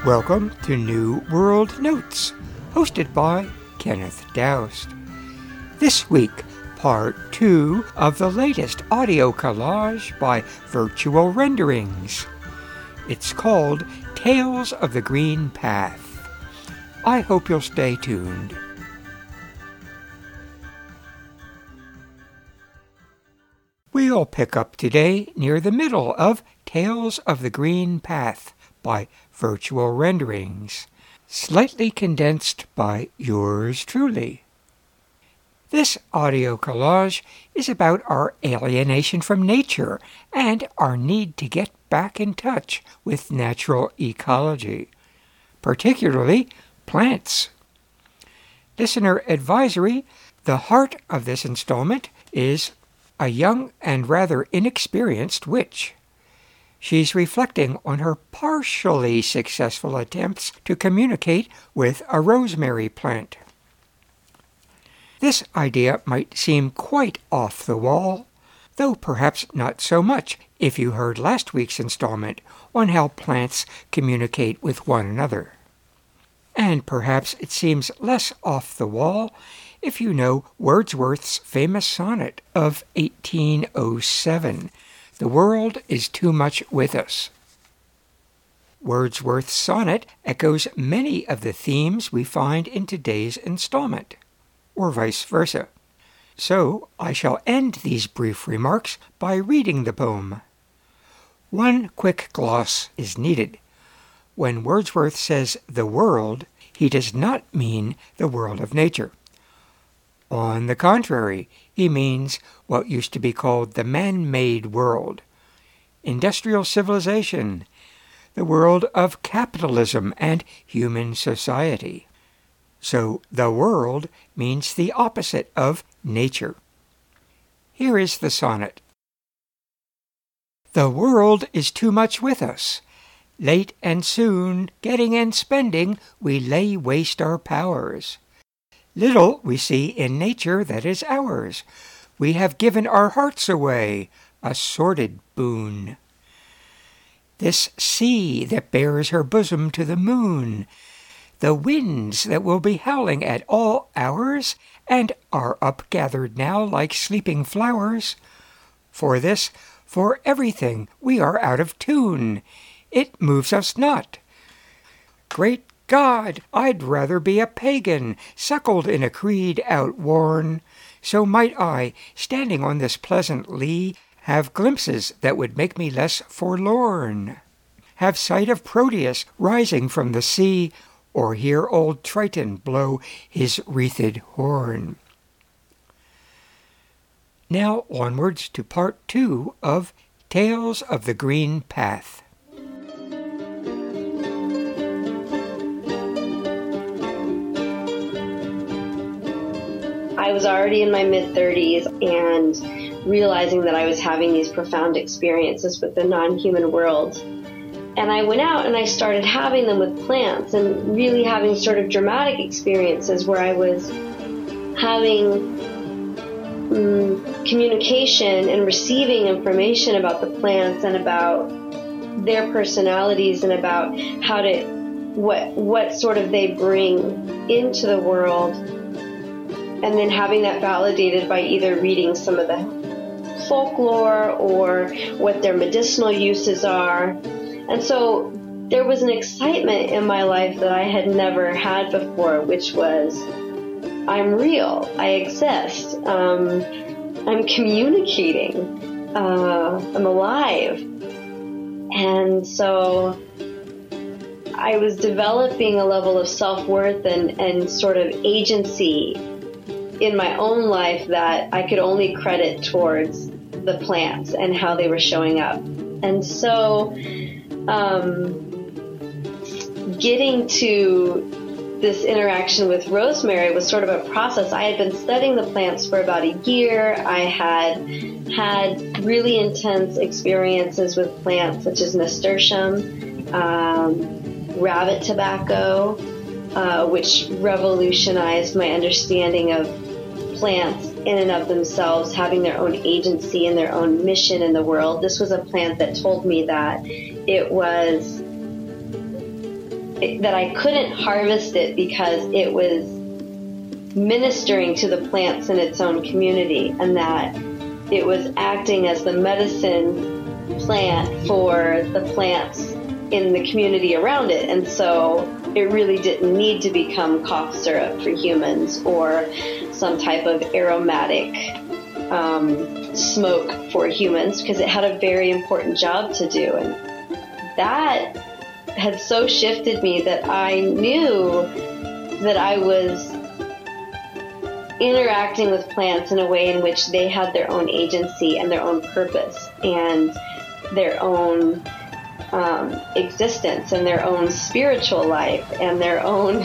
Welcome to New World Notes, hosted by Kenneth Doust. This week, part 2 of the latest audio collage by Virtual Renderings. It's called Tales of the Green Path. I hope you'll stay tuned. We'll pick up today near the middle of Tales of the Green Path by Virtual Renderings, slightly condensed by yours truly. This audio collage is about our alienation from nature and our need to get back in touch with natural ecology, particularly plants. Listener advisory: the heart of this installment is a young and rather inexperienced witch. She's reflecting on her partially successful attempts to communicate with a rosemary plant. This idea might seem quite off the wall, though perhaps not so much if you heard last week's installment on how plants communicate with one another. And perhaps it seems less off the wall if you know Wordsworth's famous sonnet of 1807, "The world is too much with us." Wordsworth's sonnet echoes many of the themes we find in today's installment, or vice versa. So I shall end these brief remarks by reading the poem. One quick gloss is needed. When Wordsworth says the world, he does not mean the world of nature. On the contrary, he means what used to be called the man-made world, industrial civilization, the world of capitalism and human society. So the world means the opposite of nature. Here is the sonnet. The world is too much with us. Late and soon, getting and spending, we lay waste our powers. Little we see in nature that is ours. We have given our hearts away, a sordid boon. This sea that bears her bosom to the moon, the winds that will be howling at all hours, and are upgathered now like sleeping flowers. For this, for everything, we are out of tune. It moves us not. Great God, I'd rather be a pagan, suckled in a creed outworn. So might I, standing on this pleasant lea, have glimpses that would make me less forlorn. Have sight of Proteus rising from the sea, or hear old Triton blow his wreathed horn. Now onwards to part 2 of Tales of the Green Path. I was already in my mid-30s and realizing that I was having these profound experiences with the non-human world. And I went out and I started having them with plants and really having sort of dramatic experiences where I was having communication and receiving information about the plants and about their personalities and about how to, what sort of they bring into the world. And then having that validated by either reading some of the folklore or what their medicinal uses are. And so there was an excitement in my life that I had never had before, which was, I'm real, I exist, I'm communicating, I'm alive. And so I was developing a level of self-worth and sort of agency in my own life that I could only credit towards the plants and how they were showing up. And so getting to this interaction with rosemary was sort of a process. I had been studying the plants for about a year. I had really intense experiences with plants such as nasturtium, rabbit tobacco, which revolutionized my understanding of plants in and of themselves having their own agency and their own mission in the world. This was a plant that told me that it was that I couldn't harvest it because it was ministering to the plants in its own community, and that it was acting as the medicine plant for the plants in the community around it. And so it really didn't need to become cough syrup for humans or some type of aromatic smoke for humans, because it had a very important job to do. And that had so shifted me that I knew that I was interacting with plants in a way in which they had their own agency and their own purpose and their own existence and their own spiritual life and their own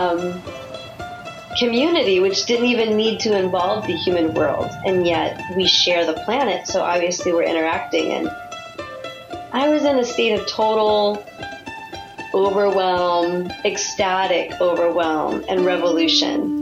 community, which didn't even need to involve the human world. And yet we share the planet, so obviously we're interacting. And I was in a state of total overwhelm, ecstatic overwhelm and revolution.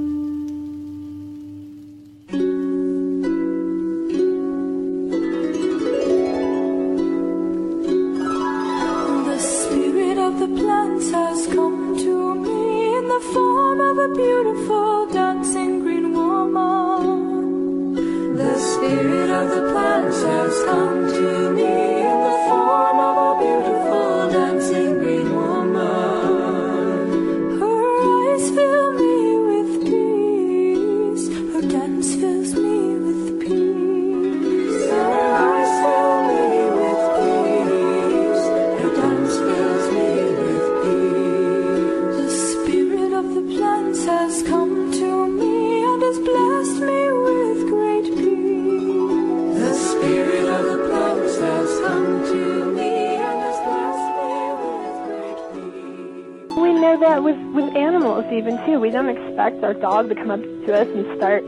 Beautiful dancing green woman. The spirit of the plants has come to me in the form of a beautiful dancing green woman. Her eyes fill me with peace. Her dance fills me with peace. Her eyes fill me with peace. Her dance fills me with peace. The spirit of the plants has come to me and has blessed me with great peace. The spirit of the plants has come to me and has blessed me with great peace. We know that with animals even too. We don't expect our dog to come up to us and start,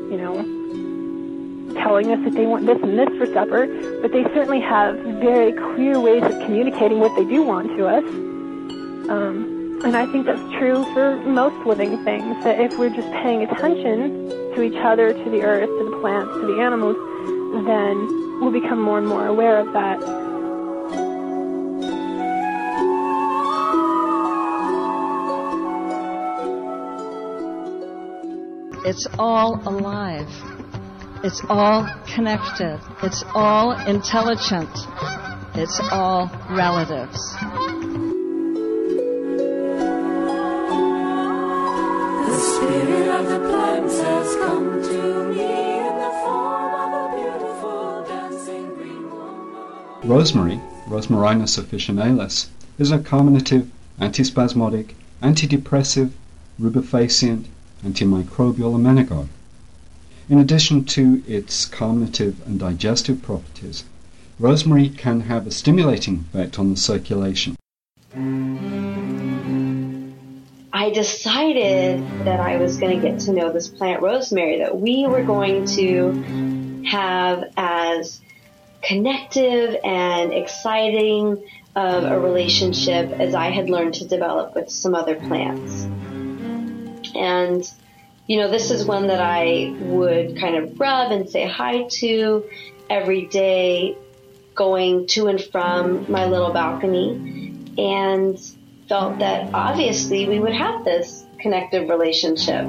telling us that they want this and this for supper, but they certainly have very clear ways of communicating what they do want to us. And I think that's true for most living things, that if we're just paying attention to each other, to the earth, to the plants, to the animals, then we'll become more and more aware of that. It's all alive. It's all connected. It's all intelligent. It's all relatives. The spirit of the plants has come to me in the form of a beautiful dancing green woman. Rosemary, Rosmarinus officinalis, is a carminative, antispasmodic, antidepressive, rubefacient, antimicrobial emmenagogue. In addition to its carminative and digestive properties, rosemary can have a stimulating effect on the circulation. I decided that I was going to get to know this plant rosemary, that we were going to have as connective and exciting of a relationship as I had learned to develop with some other plants. And, this is one that I would kind of rub and say hi to every day going to and from my little balcony, and felt that obviously we would have this connective relationship.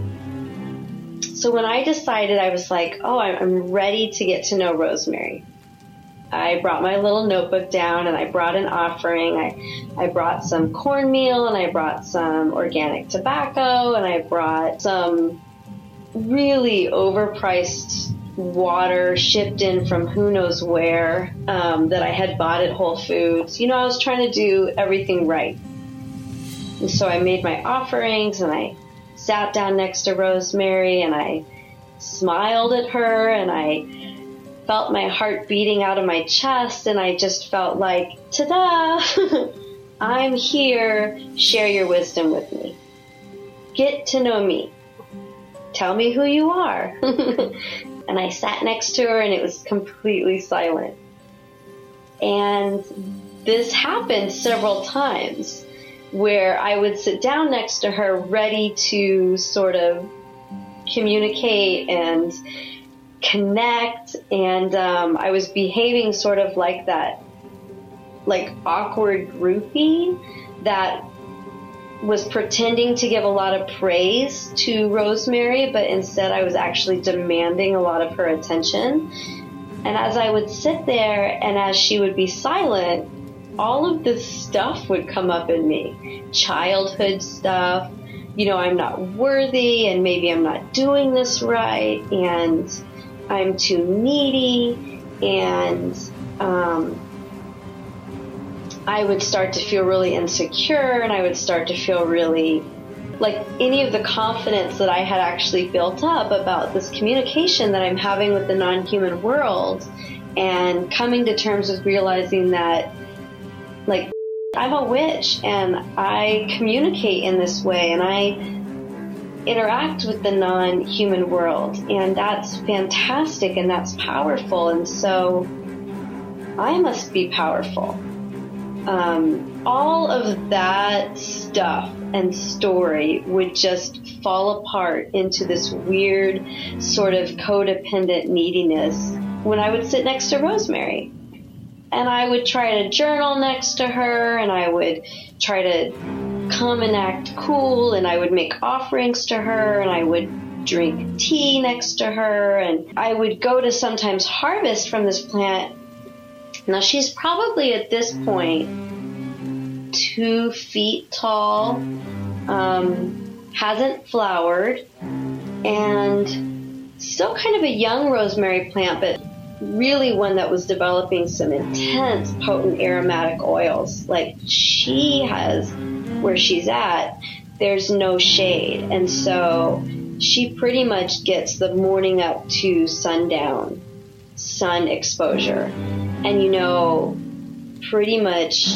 So when I decided, I was like, I'm ready to get to know rosemary. I brought my little notebook down and I brought an offering. I brought some cornmeal and I brought some organic tobacco and I brought some really overpriced water shipped in from who knows where that I had bought at Whole Foods. I was trying to do everything right. And so I made my offerings and I sat down next to Rosemary and I smiled at her and I felt my heart beating out of my chest, and I just felt like, ta-da! I'm here. Share your wisdom with me. Get to know me. Tell me who you are. And I sat next to her and it was completely silent. And this happened several times where I would sit down next to her ready to sort of communicate and connect, and I was behaving sort of like that, like awkward groupie that was pretending to give a lot of praise to Rosemary, but instead I was actually demanding a lot of her attention. And as I would sit there and as she would be silent, all of this stuff would come up in me. Childhood stuff, I'm not worthy, and maybe I'm not doing this right, and I'm too needy, and I would start to feel really insecure, and I would start to feel really like any of the confidence that I had actually built up about this communication that I'm having with the non-human world, and coming to terms with realizing that, like, I'm a witch and I communicate in this way and I interact with the non-human world, and that's fantastic and that's powerful, and so I must be powerful. All of that stuff and story would just fall apart into this weird sort of codependent neediness when I would sit next to Rosemary. And I would try to journal next to her, and I would try to come and act cool, and I would make offerings to her, and I would drink tea next to her, and I would go to sometimes harvest from this plant. Now she's probably at this point 2 feet tall, hasn't flowered, and still kind of a young rosemary plant, but really one that was developing some intense, potent aromatic oils. Like, she has, where she's at, there's no shade. And so she pretty much gets the morning up to sundown sun exposure. And pretty much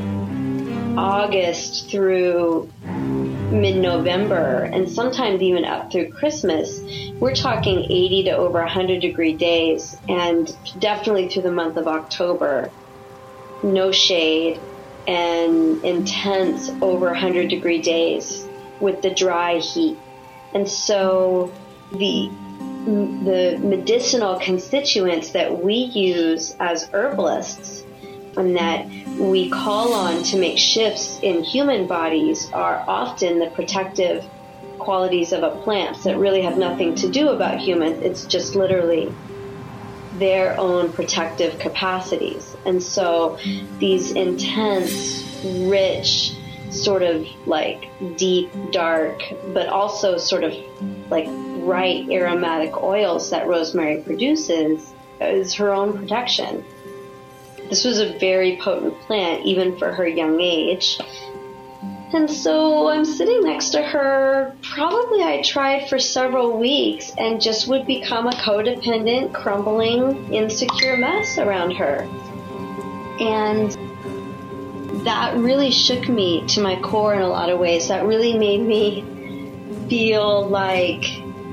August through mid-November, and sometimes even up through Christmas, we're talking 80 to over 100 degree days, and definitely through the month of October, no shade and intense over 100 degree days with the dry heat. And so the medicinal constituents that we use as herbalists and that we call on to make shifts in human bodies are often the protective qualities of a plant that really have nothing to do about humans. It's just literally their own protective capacities. And so these intense, rich, sort of like deep, dark, but also sort of like bright aromatic oils that rosemary produces is her own protection. This was a very potent plant, even for her young age. And so I'm sitting next to her. Probably I tried for several weeks and just would become a codependent, crumbling, insecure mess around her. And that really shook me to my core in a lot of ways. That really made me feel like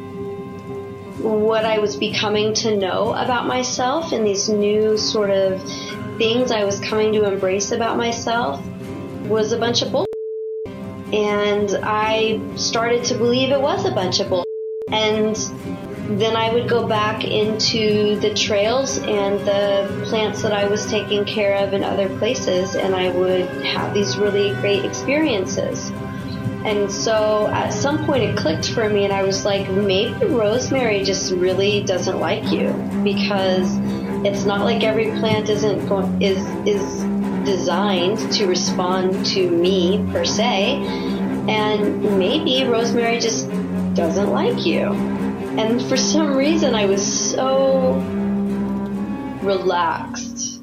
what I was becoming to know about myself and these new sort of things I was coming to embrace about myself was a bunch of bull. And I started to believe it was a bunch of bull. And then I would go back into the trails and the plants that I was taking care of in other places, and I would have these really great experiences. And so at some point it clicked for me, and I was like, maybe rosemary just really doesn't like you, because it's not like every plant is designed to respond to me per se, and maybe rosemary just doesn't like you. And for some reason I was so relaxed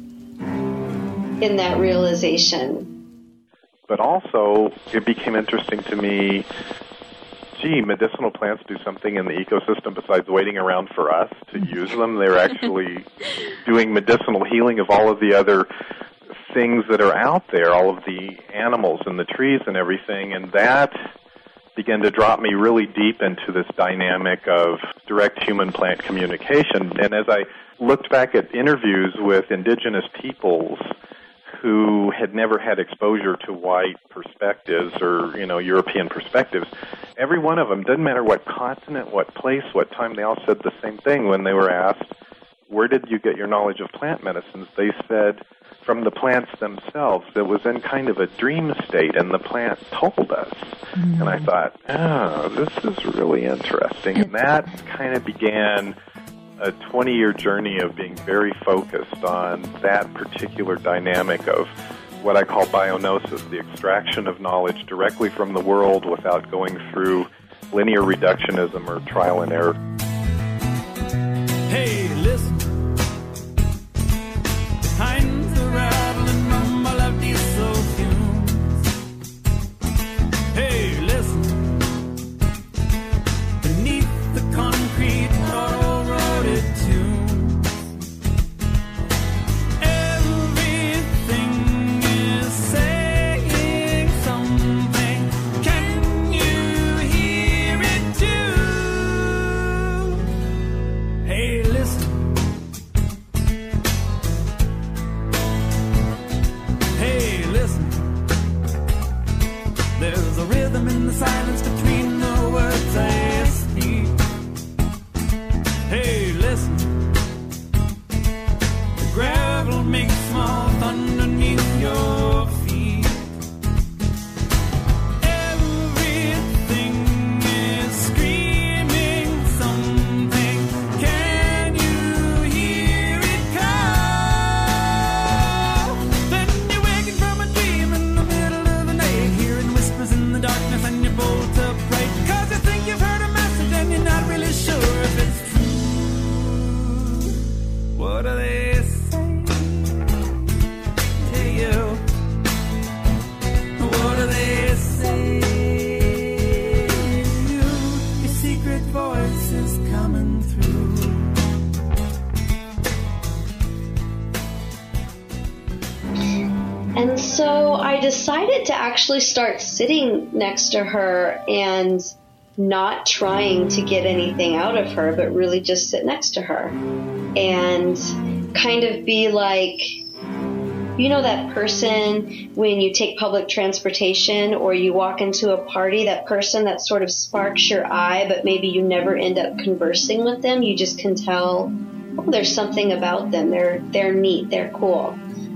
in that realization. But also, it became interesting to me, medicinal plants do something in the ecosystem besides waiting around for us to use them. They're actually doing medicinal healing of all of the other things that are out there, all of the animals and the trees and everything, and that began to drop me really deep into this dynamic of direct human-plant communication. And as I looked back at interviews with indigenous peoples who had never had exposure to white perspectives or, European perspectives, every one of them, doesn't matter what continent, what place, what time, they all said the same thing when they were asked, where did you get your knowledge of plant medicines? They said from the plants themselves. It was in kind of a dream state, and the plant told us. And I thought, this is really interesting. And that kind of began a 20-year journey of being very focused on that particular dynamic of what I call bionosis, the extraction of knowledge directly from the world without going through linear reductionism or trial and error. Hey, listen. Behind the rattling rumble of diesel fumes. Hey, listen. Beneath the concrete railroaded tunes. Everything is saying something. Can you hear it too? Hey, listen. Hey, listen. There's a rhythm in the silence between the words I speak. Hey, listen. The gravel makes small thunder underneath your feet. Everything is screaming something. Can you hear it call? Then you're waking from a dream in the middle of the night, hearing whispers in the darkness, and you bolt upright, 'cause you think you've heard a message and you're not really sure if it's true. What do they say to you? What do they say to you? Your secret voice is coming through. And so I decided to actually start sitting next to her and not trying to get anything out of her, but really just sit next to her and kind of be like, you know, that person when you take public transportation or you walk into a party, that person that sort of sparks your eye, but maybe you never end up conversing with them. You just can tell, oh, there's something about them. They're neat. They're cool.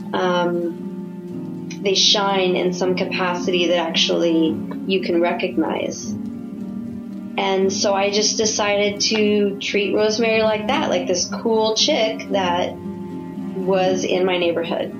They shine in some capacity that actually you can recognize. And so I just decided to treat Rosemary like that, like this cool chick that was in my neighborhood.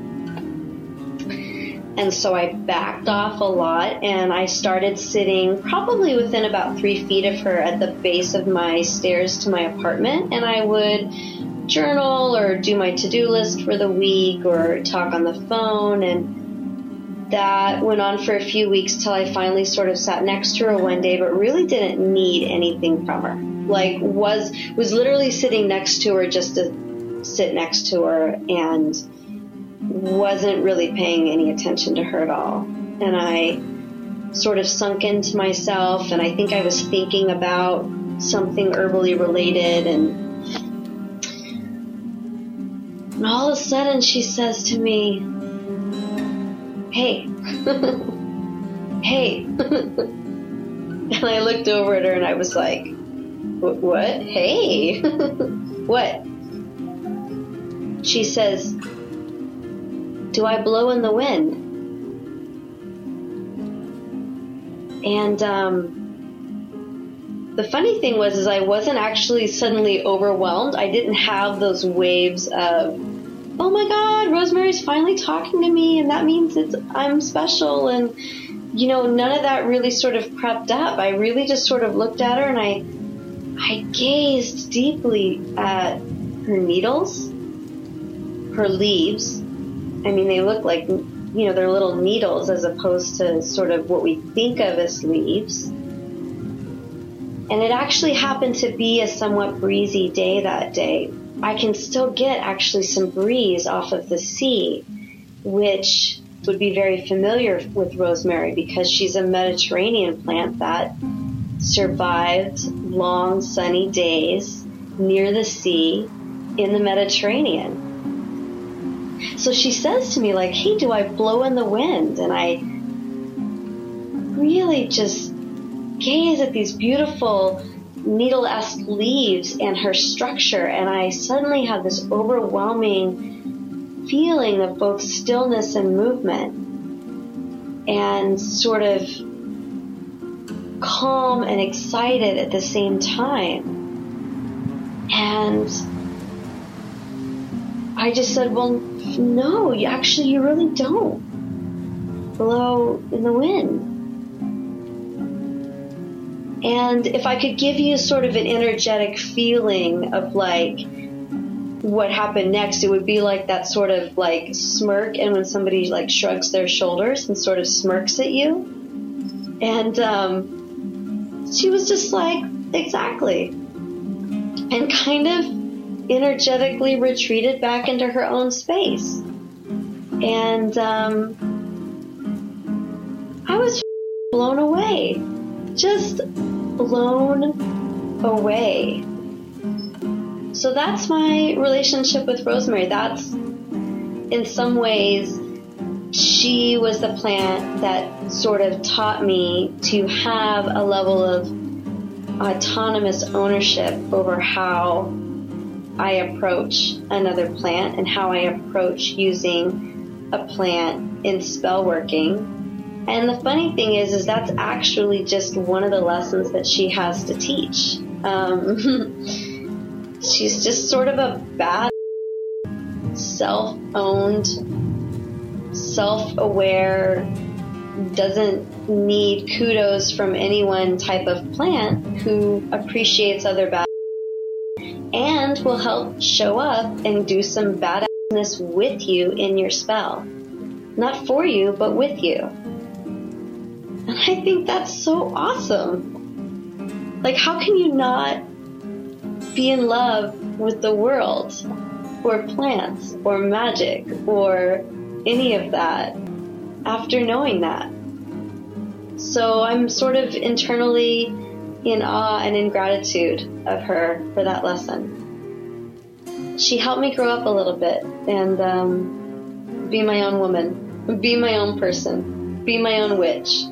And so I backed off a lot, and I started sitting probably within about 3 feet of her at the base of my stairs to my apartment, and I would journal or do my to-do list for the week or talk on the phone. And that went on for a few weeks till I finally sort of sat next to her one day, but really didn't need anything from her. Like was literally sitting next to her just to sit next to her, and wasn't really paying any attention to her at all. And I sort of sunk into myself, and I think I was thinking about something herbally related, and all of a sudden she says to me, hey, hey. And I looked over at her and I was like, what? Hey, what? She says, do I blow in the wind? And the funny thing was I wasn't actually suddenly overwhelmed. I didn't have those waves of, oh my God, Rosemary's finally talking to me, and that means I'm special, and you know, none of that really sort of crept up. I really just sort of looked at her, and I gazed deeply at her needles, her leaves. I mean, they look like, you know, they're little needles as opposed to sort of what we think of as leaves. And it actually happened to be a somewhat breezy day that day. I can still get actually some breeze off of the sea, which would be very familiar with rosemary because she's a Mediterranean plant that survived long sunny days near the sea in the Mediterranean. So she says to me like, hey, do I blow in the wind? And I really just gaze at these beautiful needle-esque leaves and her structure, and I suddenly had this overwhelming feeling of both stillness and movement, and sort of calm and excited at the same time. And I just said, well, no, you really don't blow in the wind. And if I could give you sort of an energetic feeling of like what happened next, it would be like that sort of like smirk, and when somebody like shrugs their shoulders and sort of smirks at you. And she was just like, exactly. And kind of energetically retreated back into her own space. And I was blown away. Just blown away. So that's my relationship with Rosemary. That's, in some ways, she was the plant that sort of taught me to have a level of autonomous ownership over how I approach another plant and how I approach using a plant in spell working. And the funny thing is that's actually just one of the lessons that she has to teach. She's just sort of a bad, self-owned, self-aware, doesn't need kudos from anyone type of plant who appreciates other bad and will help show up and do some badassness with you in your spell. Not for you, but with you. And I think that's so awesome. Like, how can you not be in love with the world, or plants, or magic, or any of that after knowing that? So I'm sort of internally in awe and in gratitude of her for that lesson. She helped me grow up a little bit and be my own woman, be my own person, be my own witch.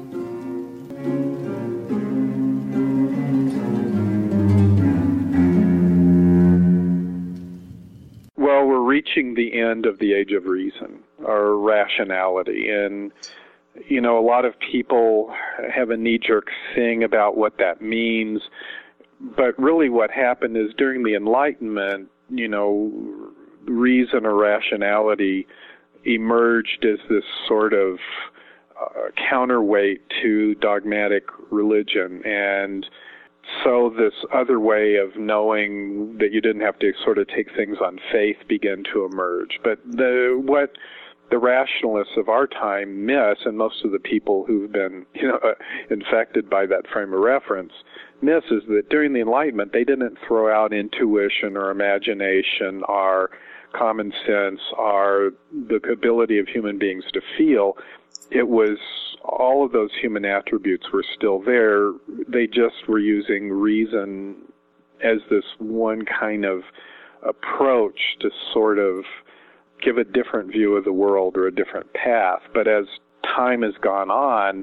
Well, we're reaching the end of the age of reason, or rationality, and you know, a lot of people have a knee-jerk thing about what that means, but really what happened is during the Enlightenment, you know, reason or rationality emerged as this sort of counterweight to dogmatic religion, and so this other way of knowing that you didn't have to sort of take things on faith began to emerge. But what the rationalists of our time miss, and most of the people who've been, you know, infected by that frame of reference miss, is that during the Enlightenment they didn't throw out intuition or imagination or common sense or the ability of human beings to feel. It was all of those human attributes were still there. They just were using reason as this one kind of approach to sort of give a different view of the world or a different path. But as time has gone on,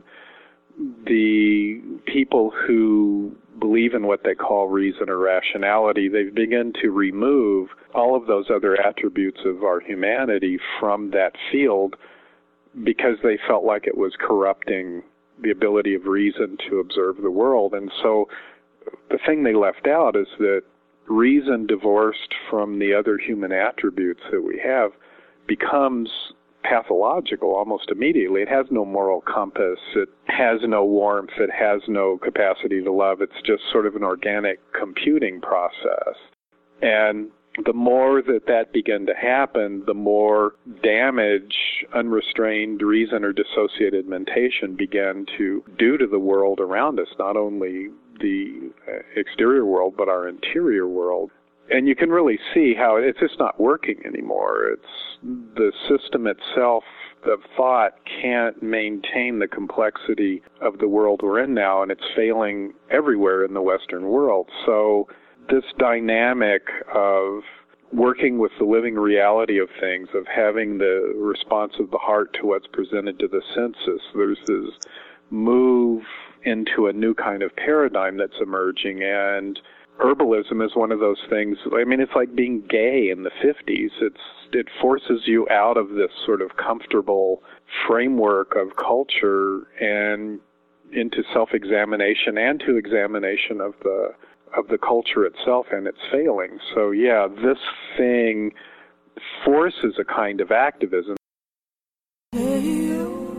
the people who believe in what they call reason or rationality, they've begun to remove all of those other attributes of our humanity from that field because they felt like it was corrupting the ability of reason to observe the world. And so the thing they left out is that reason divorced from the other human attributes that we have becomes pathological almost immediately. It has no moral compass. It has no warmth. It has no capacity to love. It's just sort of an organic computing process. And the more that began to happen, the more damage unrestrained reason or dissociated mentation began to do to the world around us, not only the exterior world, but our interior world. And you can really see how it's just not working anymore. It's the system itself of thought can't maintain the complexity of the world we're in now, and it's failing everywhere in the Western world. So this dynamic of working with the living reality of things, of having the response of the heart to what's presented to the senses, there's this move into a new kind of paradigm that's emerging. And herbalism is one of those things. I mean, it's like being gay in the 50s. It forces you out of this sort of comfortable framework of culture and into self-examination and to examination of the culture itself and its failings. So yeah, this thing forces a kind of activism. Hey,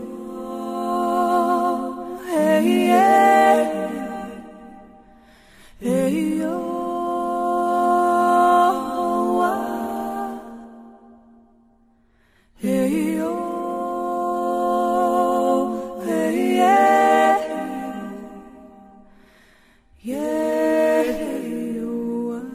oh, hey, yeah. Hey, oh, ah. Hey, oh, hey, yeah. Yeah, oh, ah.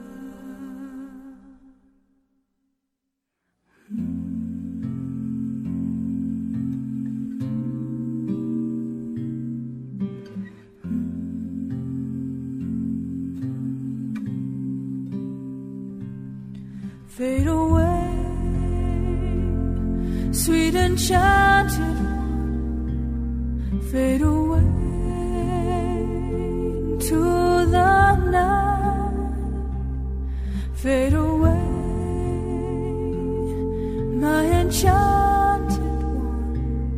Fade away, sweet enchanted one. Fade away to the night. Fade away, my enchanted one.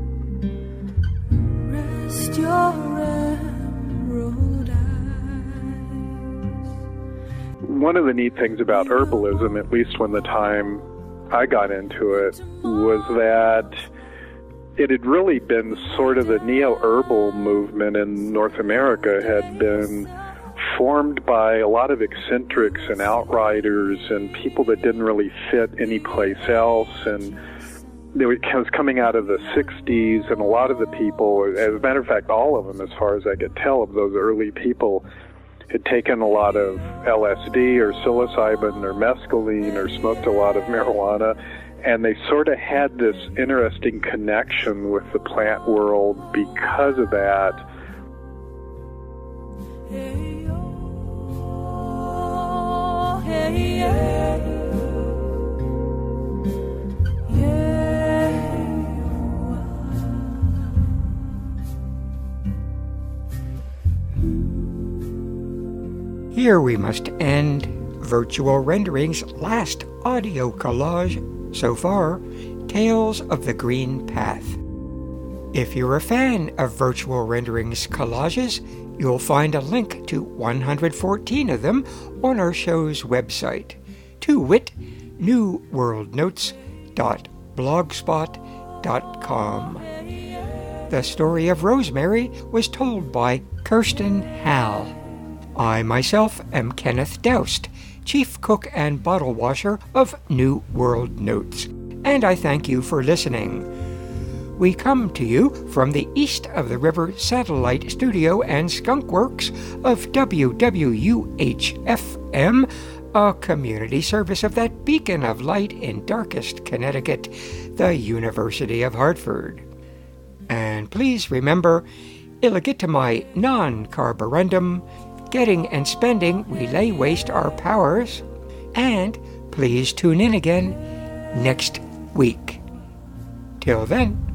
Rest your emerald eyes. One of the neat things about herbalism, at least when the time I got into it, was that it had really been sort of the neo-herbal movement in North America had been formed by a lot of eccentrics and outriders and people that didn't really fit anyplace else. And it was coming out of the 60s, and a lot of the people, as a matter of fact, all of them, as far as I could tell, of those early people, had taken a lot of LSD or psilocybin or mescaline or smoked a lot of marijuana, and they sort of had this interesting connection with the plant world because of that. Hey, oh, hey, yeah. Yeah, Here we must end Virtual Rendering's last audio collage so far, Tales of the Green Path. If you're a fan of Virtual Rendering's collages, you'll find a link to 114 of them on our show's website, to wit, newworldnotes.blogspot.com. The story of Rosemary was told by Kirsten Hall. I myself am Kenneth Doust, Chief Cook and Bottle Washer of New World Notes, and I thank you for listening. We come to you from the East of the River Satellite Studio and Skunk Works of WWUH-FM, a community service of that beacon of light in darkest Connecticut, the University of Hartford. And please remember, illegitimi non carborundum, getting and spending, we lay waste our powers. And please tune in again next week. Till then.